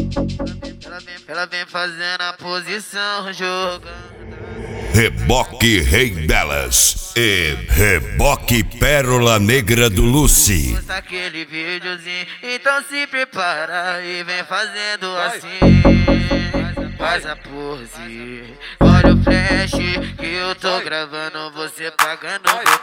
Ela vem fazendo a posição, jogando. Reboque Rei delas e Reboque Pérola Negra do Lucy. Posta aquele videozinho, então se prepara e vem fazendo assim. Faz a pose, olha o flash que eu tô gravando, você pagando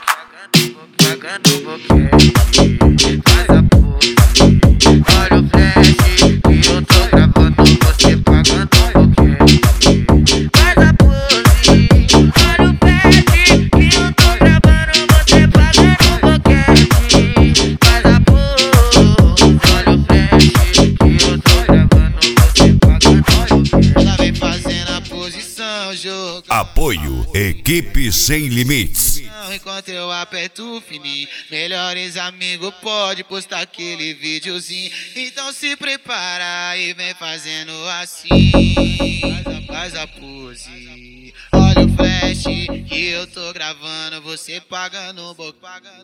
boquete. Faz a pose, olha o flash que eu tô gravando, você pagando boquete. Faz a pose, olha o flash que eu tô gravando, você pagando boquete. Faz a pose, olha o flash que eu tô gravando, você pagando boquete. Ela vem fazendo a posição, jogo. Apoio Equipe Sem Limites. Enquanto eu aperto o fininho, melhores amigos pode postar aquele videozinho. Então se prepara e vem fazendo assim. Faz a pose, olha o flash que eu tô gravando, você pagando boquete.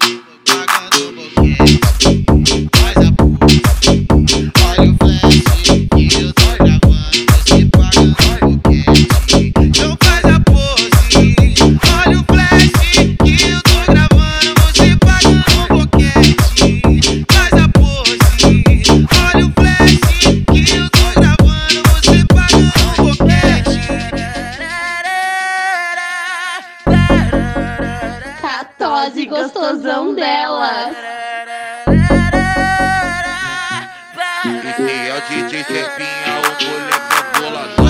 Faz a pose, olha o flash que eu tô gravando, você pagando boquete. Então faz a pose, olha o flash que eu tô gravando, você pagando boquete. Faz a pose, olha o flash que eu tô gravando, você pagando boquete. 14 gostosão delas. Esse é o DJ Cepinha, o moleque é boladão.